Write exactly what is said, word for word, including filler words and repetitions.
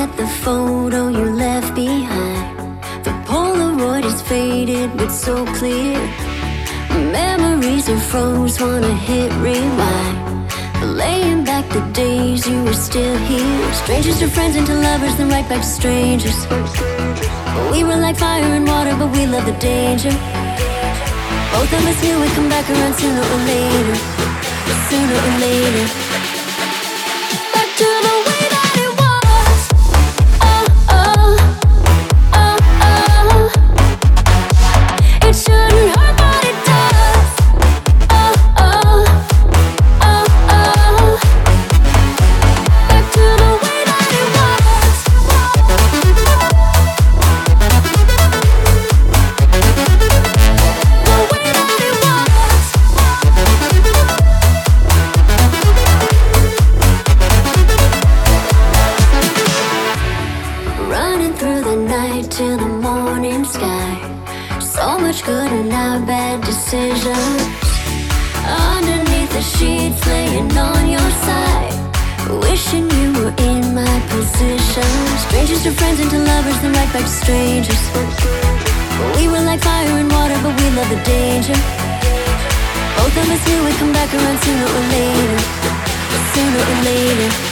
at the photo you left behind. The Polaroid is faded but so clear. Memories are froze, wanna hit rewind. Laying back the days you were still here. Strangers to friends and to lovers, then right back to strangers. We were like fire and water, but we loved the danger. Both of us knew we'd come back around sooner or later. Sooner or later. Back to the way that it was. Oh, oh, oh, oh. It shouldn't hurt, but it does. Oh, oh, oh, oh. Back to the way that it was. The way that it was. Running through the night till the morning sky. So much good in our bad decisions. Underneath the sheets, laying on your side, wishing you were in my position. Strangers to friends and to lovers, then right back to strangers. We were like fire and water, but we loved the danger. Both of us knew we'd come back around sooner or later. Sooner or later.